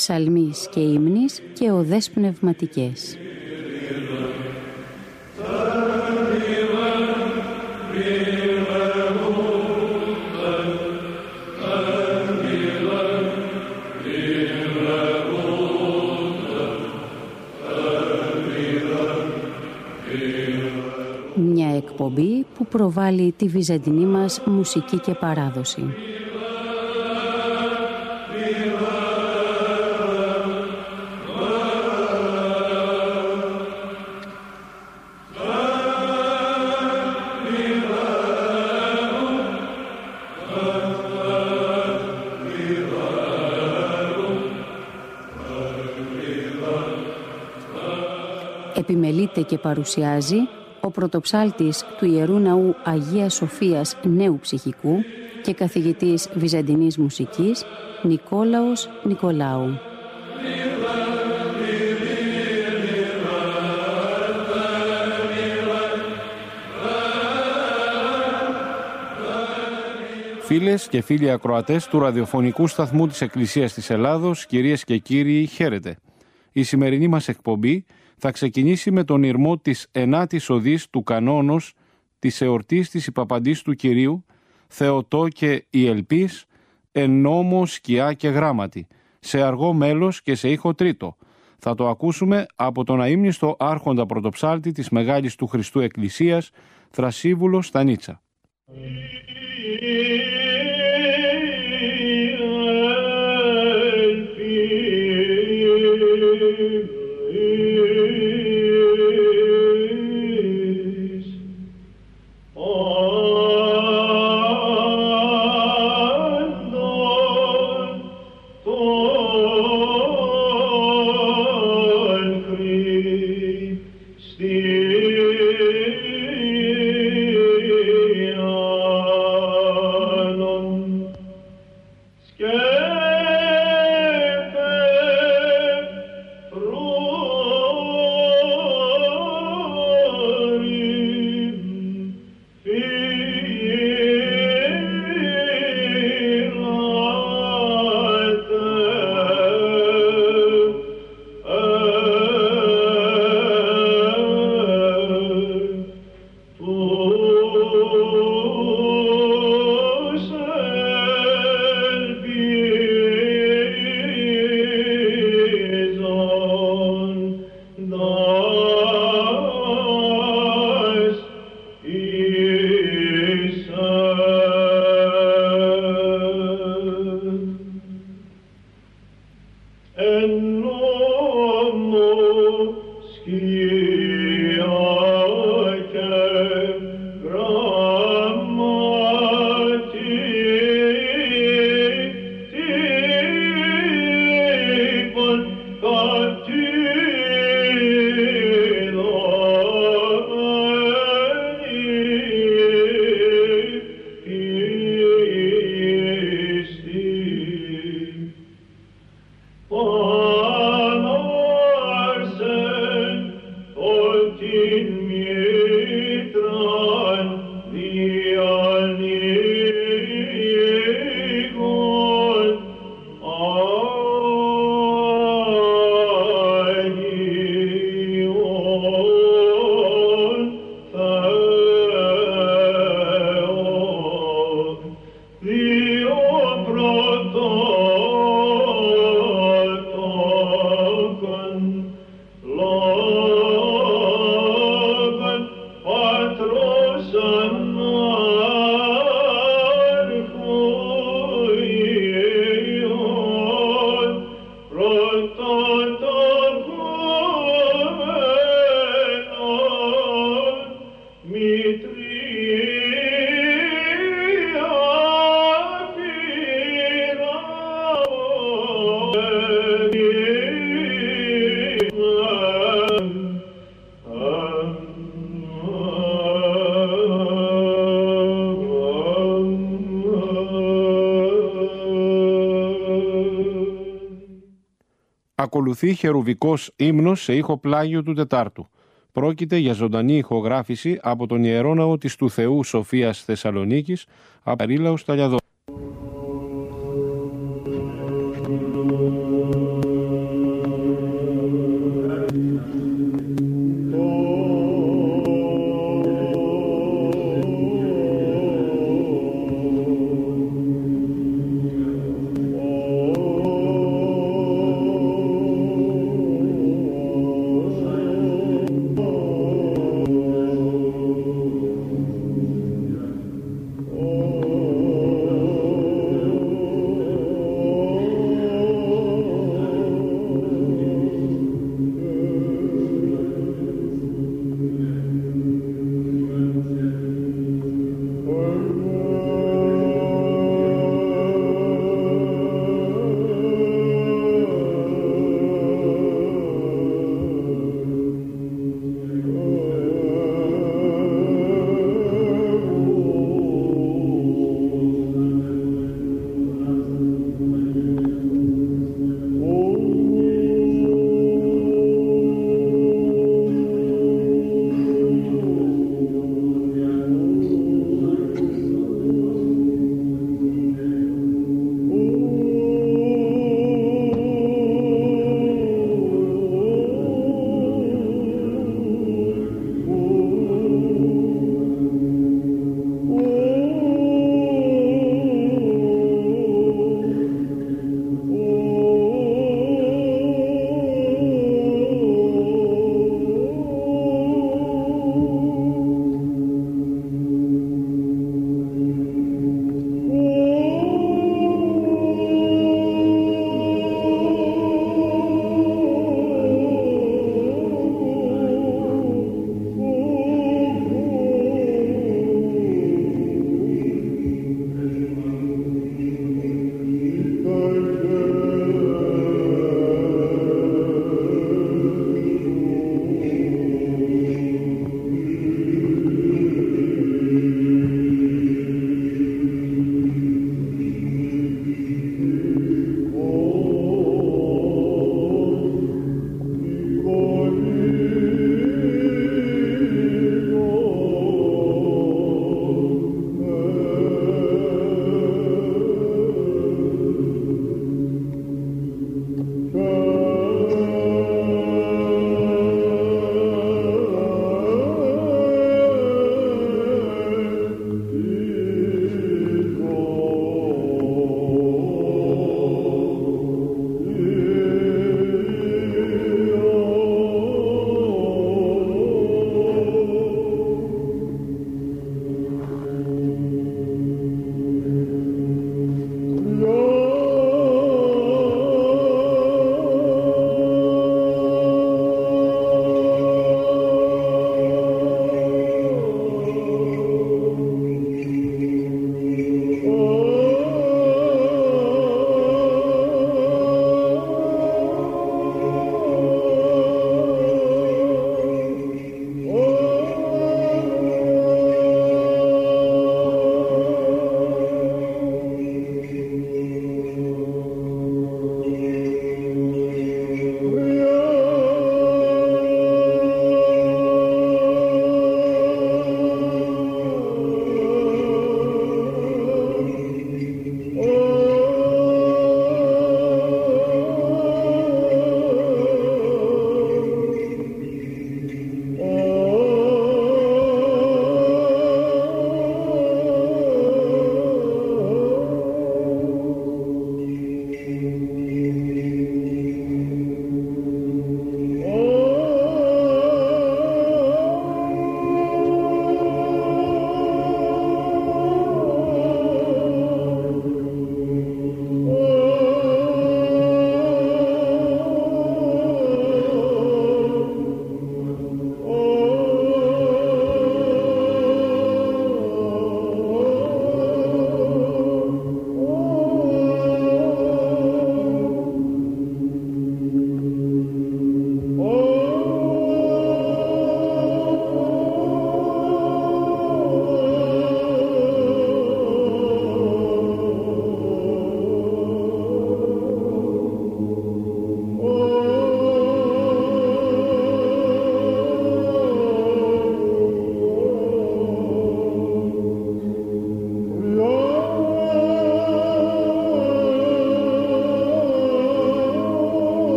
ψαλμής και ύμνης και οδές πνευματικές. Μια εκπομπή που προβάλλει τη βυζαντινή μας μουσική και παράδοση. Επιμελείται και παρουσιάζει ο πρωτοψάλτης του Ιερού Ναού Αγίας Σοφίας Νέου Ψυχικού και καθηγητής βυζαντινής μουσικής Νικόλαος Νικολάου. Φίλες και φίλοι ακροατές του ραδιοφωνικού σταθμού της Εκκλησίας της Ελλάδος, κυρίες και κύριοι, χαίρετε. Η σημερινή μας εκπομπή θα ξεκινήσει με τον ηρμό της 9ης οδής του κανόνος της εορτής της Υπαπαντής του Κυρίου, Θεοτό και η Ελπής, εν νόμο, σκιά και γράμματι, σε αργό μέλος και σε ήχο τρίτο. Θα το ακούσουμε από τον αείμνηστο άρχοντα πρωτοψάλτη της Μεγάλης του Χριστού Εκκλησίας, Θρασίβουλο Στανίτσα. Ακολουθεί χερουβικός ύμνος σε ήχο πλάγιο του Τετάρτου. Πρόκειται για ζωντανή ηχογράφηση από τον Ιερό Ναό της του Θεού Σοφίας Θεσσαλονίκης, από Αρίλαου Σταλιαδό.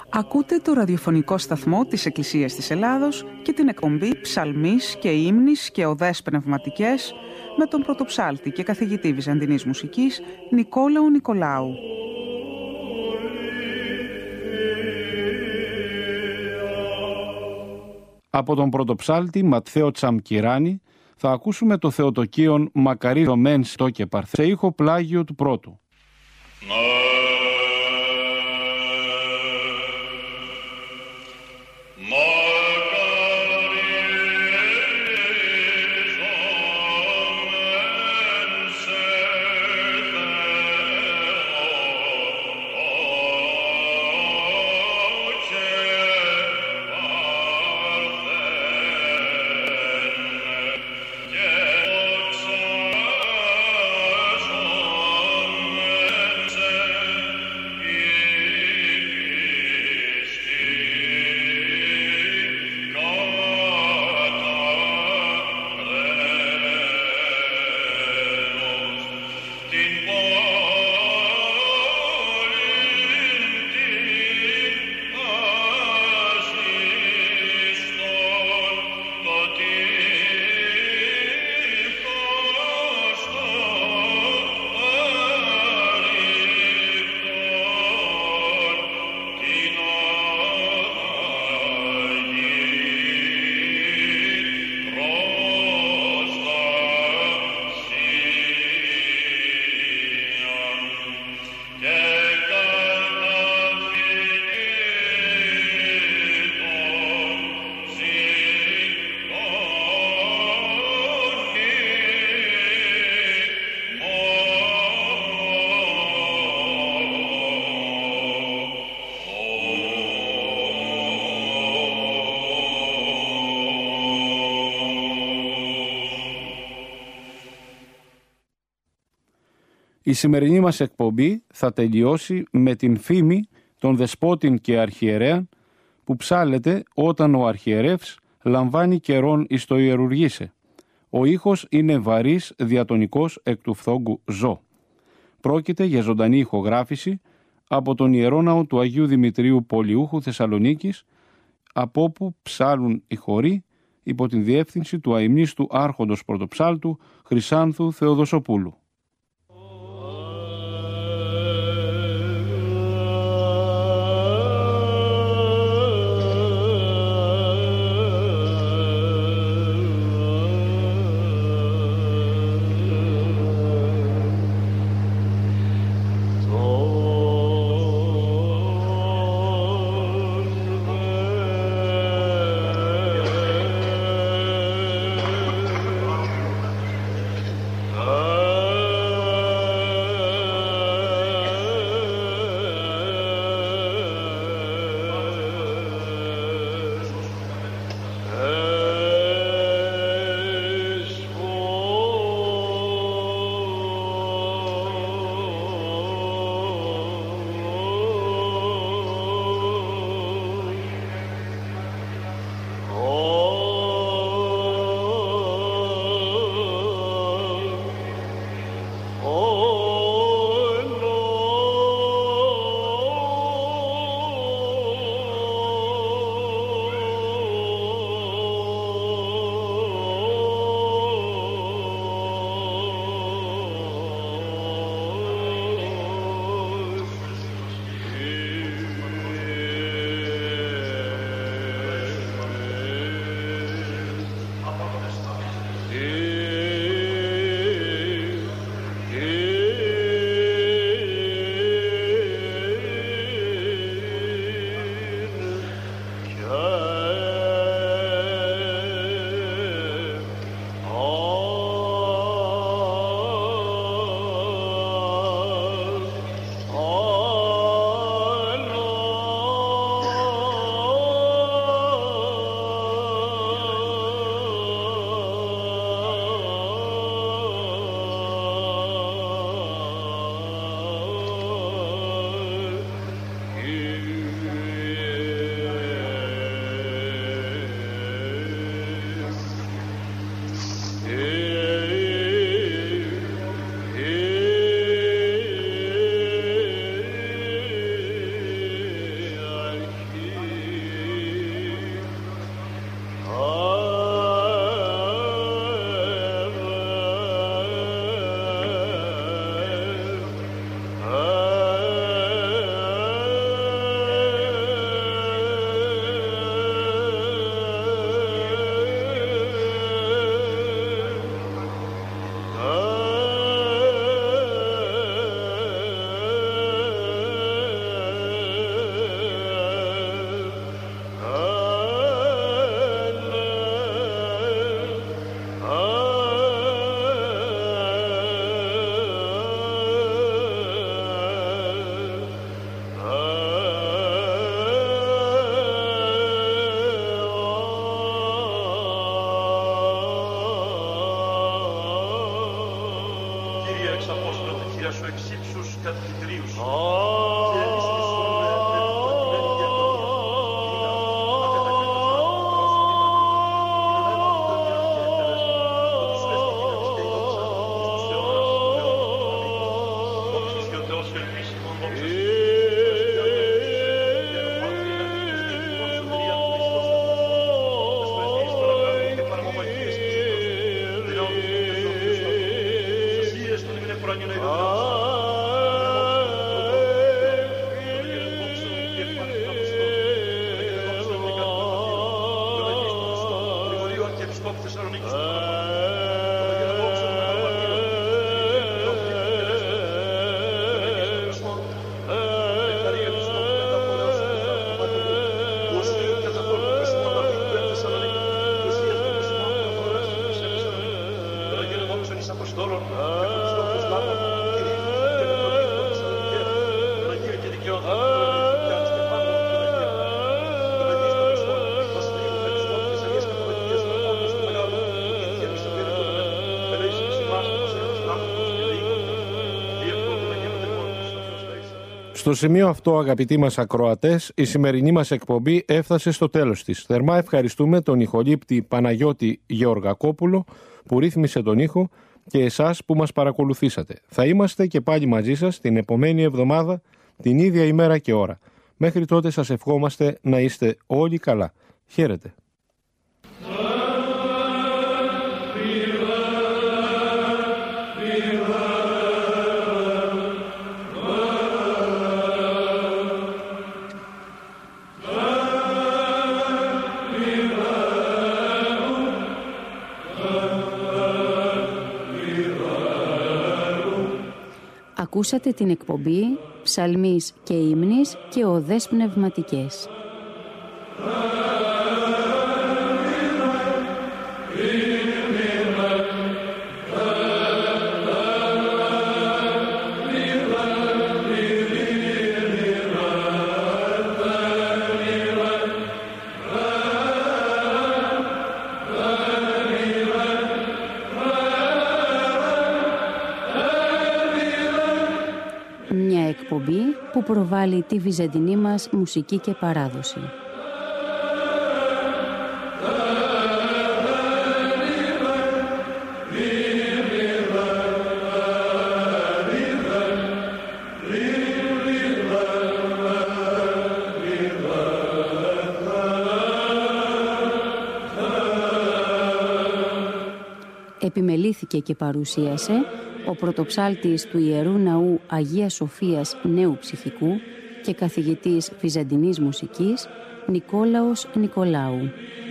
Ακούτε το ραδιοφωνικό σταθμό της Εκκλησίας της Ελλάδος και την εκπομπή Ψαλμής και Ύμνης και Οδές Πνευματικές με τον πρωτοψάλτη και καθηγητή Βυζαντινής Μουσικής Νικόλαο Νικολάου. Από τον πρωτοψάλτη Ματθαίο Τσαμκυράνη θα ακούσουμε το Θεοτοκίον «Μακαρίδο μεν στο και παρθέ» σε ήχο πλάγιο του πρώτου. Η σημερινή μας εκπομπή θα τελειώσει με την φήμη των δεσπότην και αρχιερέαν που ψάλλεται όταν ο αρχιερεύς λαμβάνει καιρόν εις το ιερουργήσε. Ο ήχος είναι βαρύς διατονικός εκ του φθόγκου ζω. Πρόκειται για ζωντανή ηχογράφηση από τον Ιερόναο του Αγίου Δημητρίου Πολιούχου Θεσσαλονίκης, από όπου ψάλουν οι χοροί υπό την διεύθυνση του αημνίστου άρχοντος πρωτοψάλτου Χρυσάνθου Θεοδοσοπούλου. Oh μέσω εξύψους κατηδρίους. Στο σημείο αυτό, αγαπητοί μας ακροατές, η σημερινή μας εκπομπή έφτασε στο τέλος της. Θερμά ευχαριστούμε τον ηχολήπτη Παναγιώτη Γεωργακόπουλο που ρύθμισε τον ήχο και εσάς που μας παρακολουθήσατε. Θα είμαστε και πάλι μαζί σας την επομένη εβδομάδα, την ίδια ημέρα και ώρα. Μέχρι τότε σας ευχόμαστε να είστε όλοι καλά. Χαίρετε. Ακούσατε την εκπομπή «Ψαλμής και ύμνης και οδές πνευματικές». Εκπομπή που προβάλλει τη βυζαντινή μας μουσική και παράδοση. Επιμελήθηκε και παρουσίασε ο πρωτοψάλτης του Ιερού Ναού Αγίας Σοφίας Νέου Ψυχικού και καθηγητής βυζαντινής μουσικής Νικόλαος Νικολάου.